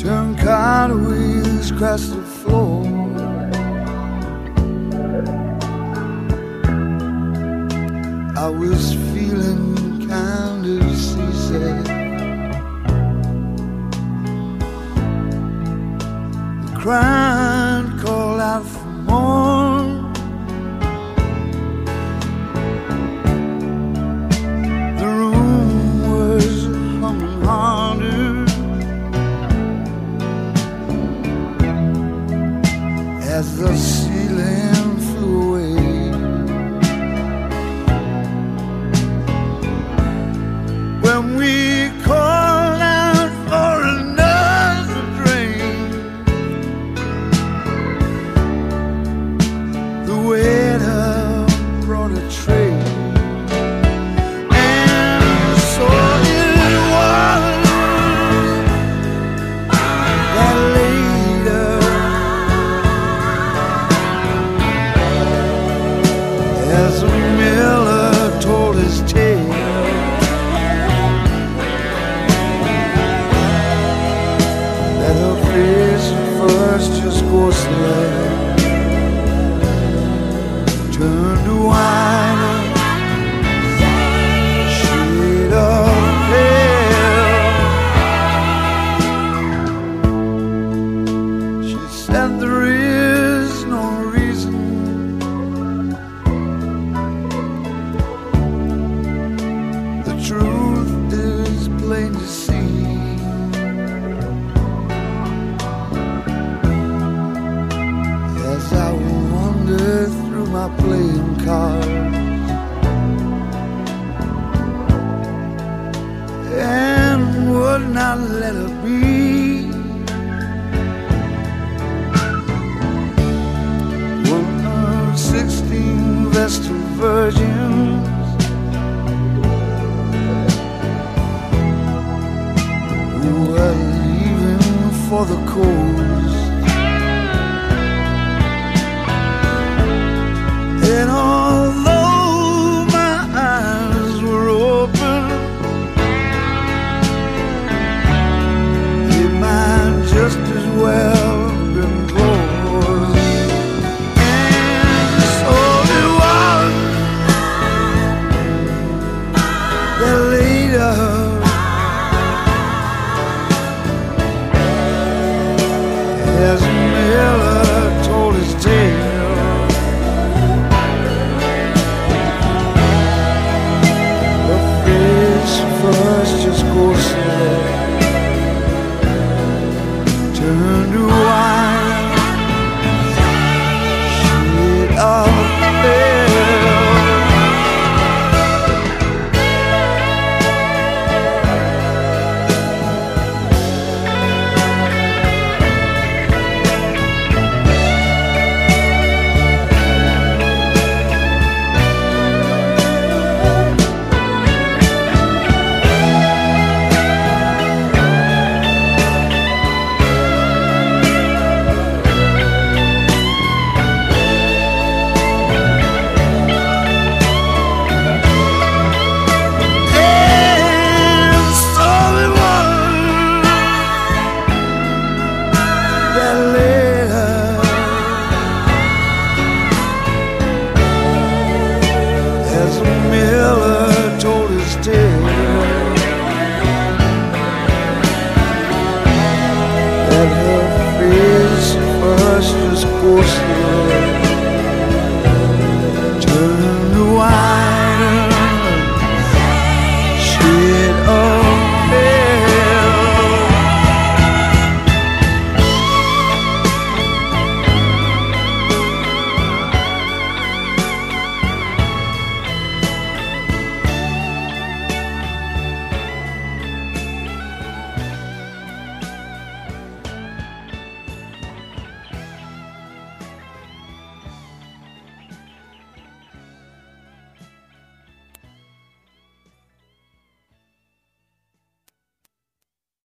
Turn cartwheels across the floor. I was feeling kind of seasick. The crowd called out for more. The room was humming harder as the ceiling flew away. When we called out for another drink, the waiter brought a tray, and so it was that later, as Miller told his tale, that her face at first just ghostly turned to wine, shade of pale. She said there is no reason the truth is plain to see. As I wander through my playing cards and would not let her be, 1 of 16 Vestal virgins who were leaving for the coast. And although my eyes were open, they might just as well have been closed. And so it was that later, as Miller told his tale, first just ghostly turned to wine, shade of pale. Miller told his tale, that her face first just ghostly